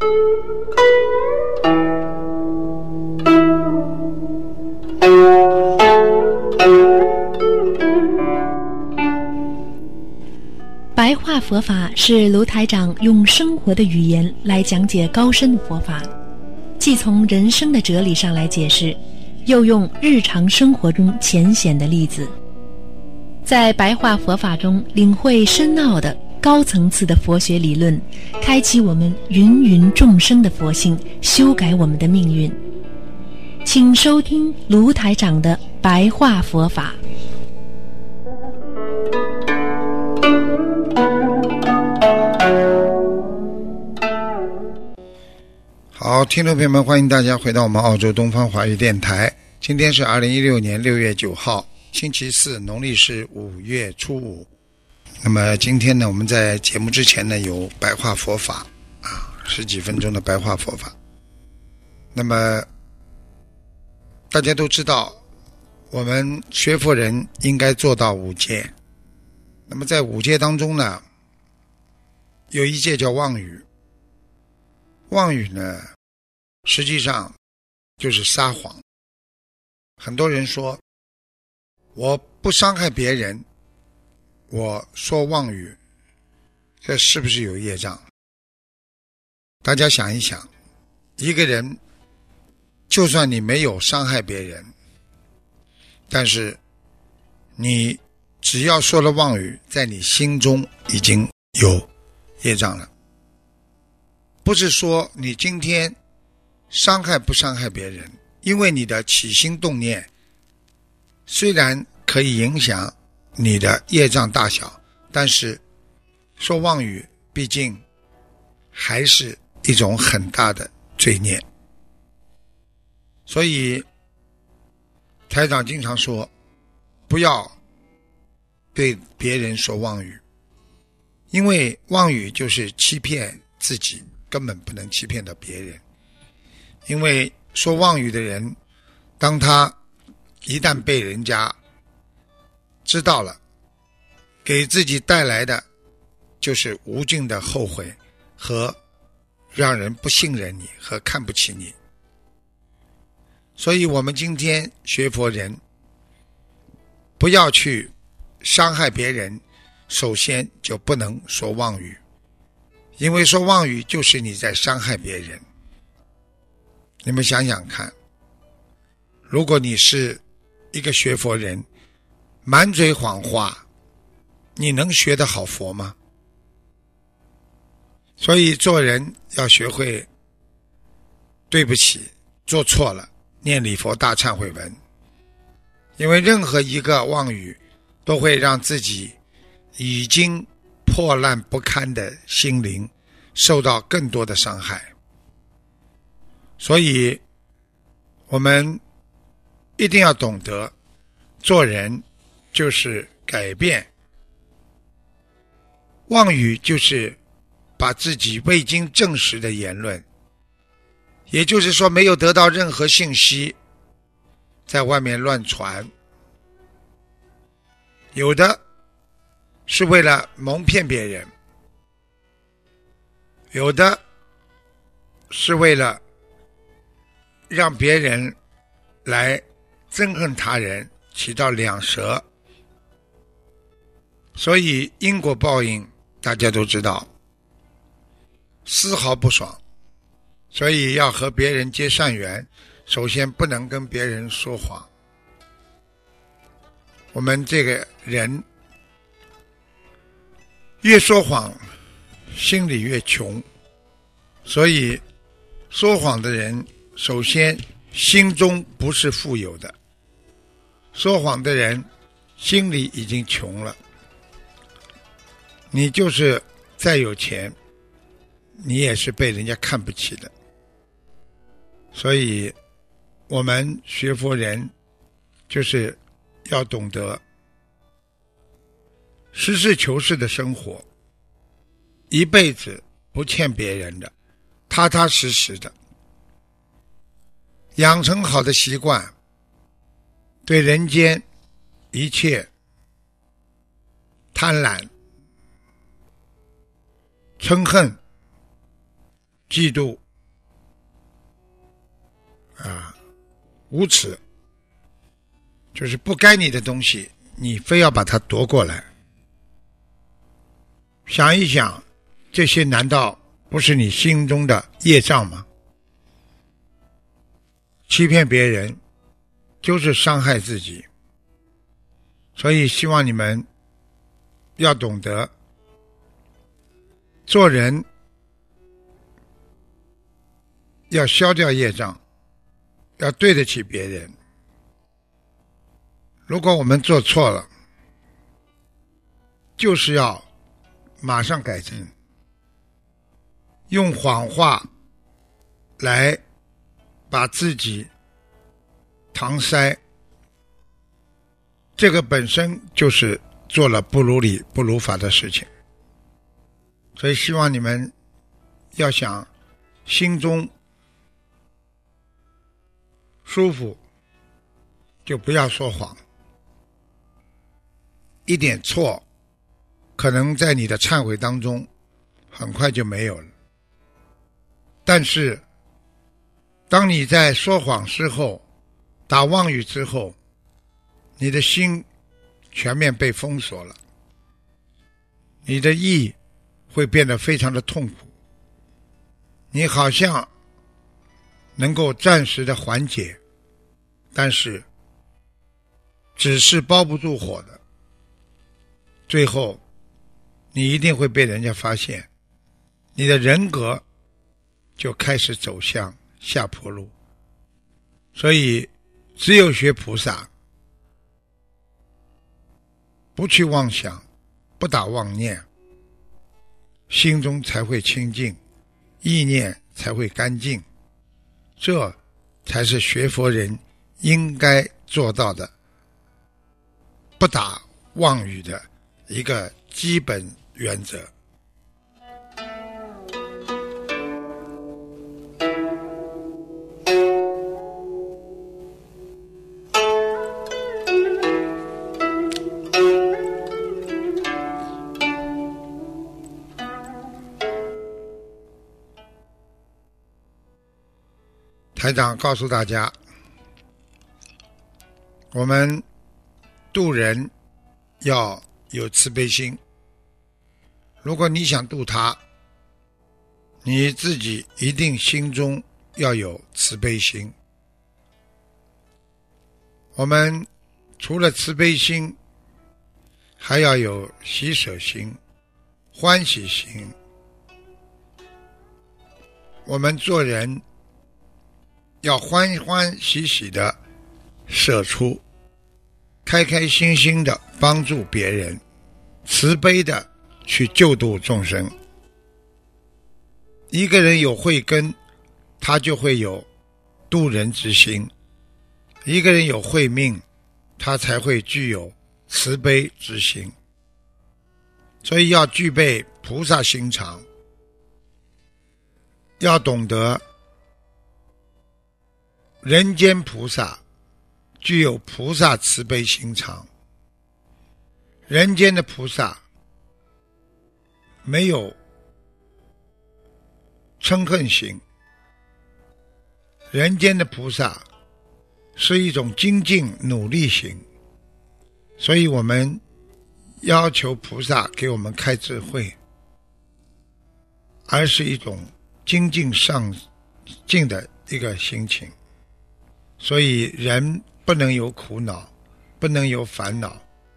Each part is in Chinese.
白话佛法是卢台长用生活的语言来讲解高深的佛法，既从人生的哲理上来解释，又用日常生活中浅显的例子，在白话佛法中领会深奥的高层次的佛学理论，开启我们芸芸众生的佛性，修改我们的命运。请收听卢台长的白话佛法。 好，听众朋友们，欢迎大家回到我们澳洲东方华语电台。今天是2016年6月9号，星期四，农历是5月初5。那么今天呢，我们在节目之前呢，有白话佛法10几分钟的白话佛法。那么大家都知道，我们学佛人应该做到5戒。那么在5戒当中呢，有一戒叫妄语。妄语呢，实际上就是撒谎。很多人说我不伤害别人，我说妄语，这是不是有业障？大家想一想，一个人就算你没有伤害别人，但是你只要说了妄语，在你心中已经有业障了。不是说你今天伤害不伤害别人，因为你的起心动念虽然可以影响你的业障大小，但是说妄语毕竟还是一种很大的罪孽。所以台长经常说，不要对别人说妄语，因为妄语就是欺骗自己，根本不能欺骗到别人。因为说妄语的人，当他一旦被人家知道了，给自己带来的就是无尽的后悔和让人不信任你和看不起你。所以我们今天学佛人不要去伤害别人，首先就不能说妄语，因为说妄语就是你在伤害别人。你们想想看，如果你是一个学佛人，满嘴谎话，你能学得好佛吗？所以做人要学会对不起，做错了念礼佛大忏悔文，因为任何一个妄语都会让自己已经破烂不堪的心灵受到更多的伤害。所以我们一定要懂得，做人就是改变。妄语就是把自己未经证实的言论，也就是说没有得到任何信息，在外面乱传。有的是为了蒙骗别人，有的是为了让别人来憎恨他人，起到两舌。所以因果报应大家都知道，丝毫不爽。所以要和别人结善缘，首先不能跟别人说谎。我们这个人越说谎，心里越穷。所以说谎的人首先心中不是富有的，说谎的人心里已经穷了。你就是再有钱，你也是被人家看不起的。所以我们学佛人就是要懂得实事求是的生活，一辈子不欠别人的，踏踏实实的养成好的习惯，对人间一切贪婪嗔恨嫉妒无耻，就是不该你的东西你非要把它夺过来。想一想，这些难道不是你心中的业障吗？欺骗别人就是伤害自己，所以希望你们要懂得做人，要消掉业障，要对得起别人。如果我们做错了，就是要马上改正，用谎话来把自己搪塞，这个本身就是做了不如理不如法的事情。所以希望你们要想心中舒服，就不要说谎。一点错可能在你的忏悔当中很快就没有了，但是当你在说谎之后，打妄语之后，你的心全面被封锁了，你的意会变得非常的痛苦，你好像能够暂时的缓解，但是纸是包不住火的，最后你一定会被人家发现，你的人格就开始走向下坡路。所以只有学菩萨，不去妄想，不打妄念，心中才会清净，意念才会干净，这才是学佛人应该做到的不打妄语的一个基本原则。台长告诉大家，我们度人要有慈悲心。如果你想度他，你自己一定心中要有慈悲心。我们除了慈悲心，还要有喜舍心、欢喜心。我们做人要欢欢喜喜的舍出，开开心心的帮助别人，慈悲的去救度众生。一个人有慧根，他就会有度人之心；一个人有慧命，他才会具有慈悲之心。所以要具备菩萨心肠，要懂得人间菩萨具有菩萨慈悲心肠。人间的菩萨没有嗔恨心，人间的菩萨是一种精进努力心。所以我们要求菩萨给我们开智慧，而是一种精进上进的一个心情。所以人不能有苦恼，不能有烦恼，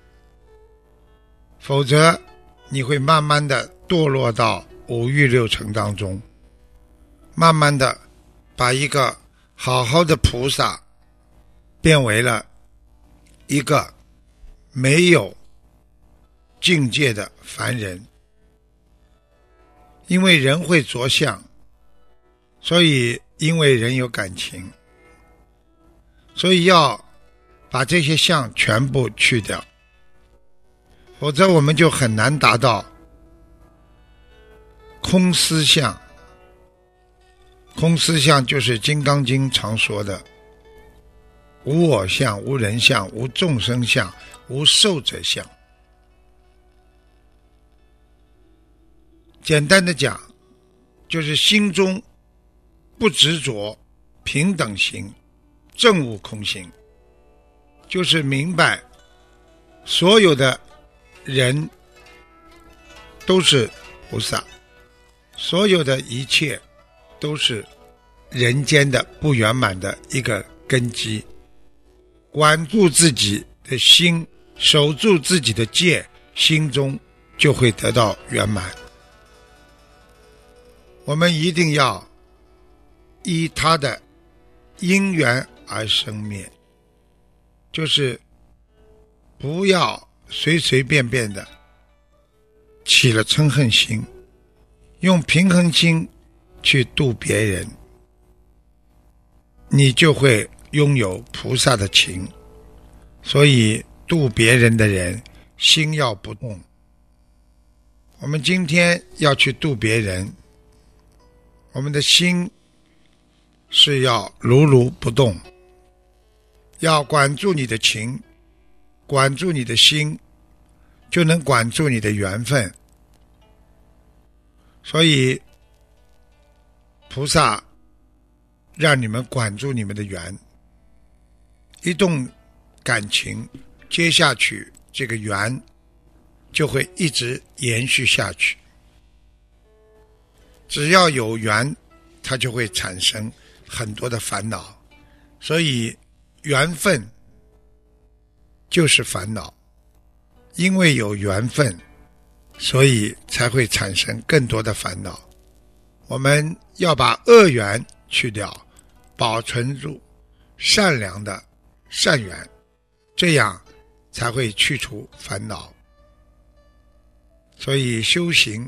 否则你会慢慢的堕落到五欲六尘当中，慢慢的把一个好好的菩萨变为了一个没有境界的凡人。因为人会着相，所以因为人有感情，所以要把这些相全部去掉，否则我们就很难达到空思相。空思相就是《金刚经》常说的无我相、无人相、无众生相、无寿者相。简单的讲， 就是心中不执着，平等心，证悟空性，就是明白所有的人都是菩萨，所有的一切都是人间的不圆满的一个根基。管住自己的心，守住自己的戒，心中就会得到圆满。我们一定要依他的因缘而生灭，就是不要随随便便的起了嗔恨心，用平衡心去度别人，你就会拥有菩萨的情。所以度别人的人心要不动。我们今天要去度别人，我们的心是要如如不动，要管住你的情，管住你的心，就能管住你的缘分。所以菩萨让你们管住你们的缘，一动感情，接下去这个缘就会一直延续下去。只要有缘，它就会产生很多的烦恼，所以缘分就是烦恼。因为有缘分，所以才会产生更多的烦恼。我们要把恶缘去掉，保存住善良的善缘，这样才会去除烦恼。所以修行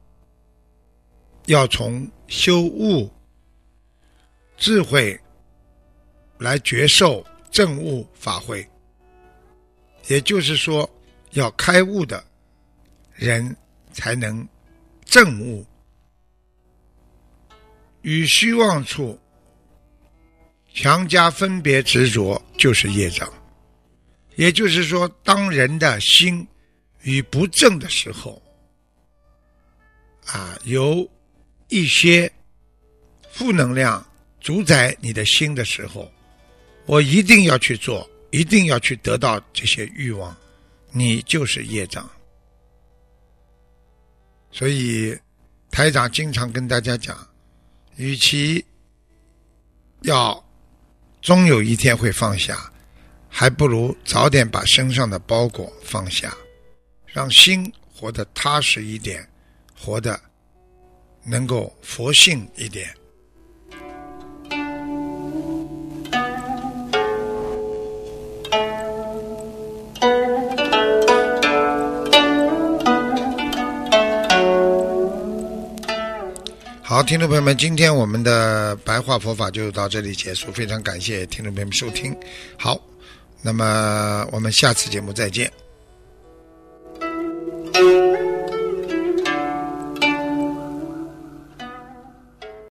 要从修悟智慧来觉受证悟法会，也就是说要开悟的人才能证悟。与虚妄处强加分别执着就是业障。也就是说，当人的心与不正的时候有一些负能量主宰你的心的时候，我一定要去做，一定要去得到这些欲望，你就是业障。所以台长经常跟大家讲，与其要终有一天会放下，还不如早点把身上的包裹放下，让心活得踏实一点，活得能够佛性一点。好，听众朋友们，今天我们的白话佛法就到这里结束，非常感谢听众朋友们收听。好，那么我们下次节目再见。